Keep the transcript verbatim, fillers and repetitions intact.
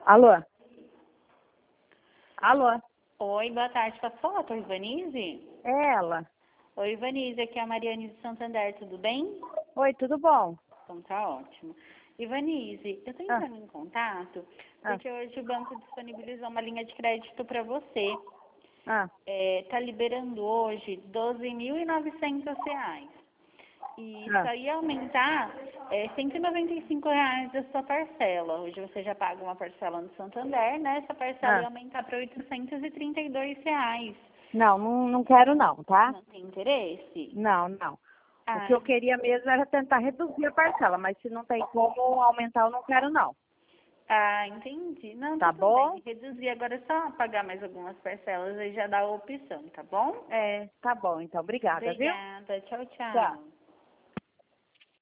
Alô? Alô? Oi, boa tarde. Posso falar com a Ivanise? É ela. Oi, Ivanise, aqui é a Mariane de Santander, tudo bem? Oi, tudo bom? Então tá ótimo. Ivanise, eu tô Ah, entrando em contato ah, porque hoje o banco disponibilizou uma linha de crédito para você. ah, É, tá liberando hoje doze mil e novecentos reais. E isso ah, aí ia aumentar é, cento e noventa e cinco reais da sua parcela. Hoje você já paga uma parcela no Santander, né? Essa parcela ia ah. aumentar para oitocentos e trinta e dois reais. Não, não, não quero não, tá? Não tem interesse? Não, não. O que Ah, eu queria mesmo era tentar reduzir a parcela, mas se não tem como aumentar, eu não quero não. ah, entendi. Não, Tá tudo bem. bom? Reduzir agora é só pagar mais algumas parcelas, aí já dá a opção, tá bom? É, tá bom, então. Obrigada, viu? Obrigada. Tchau, Tchau. tchau.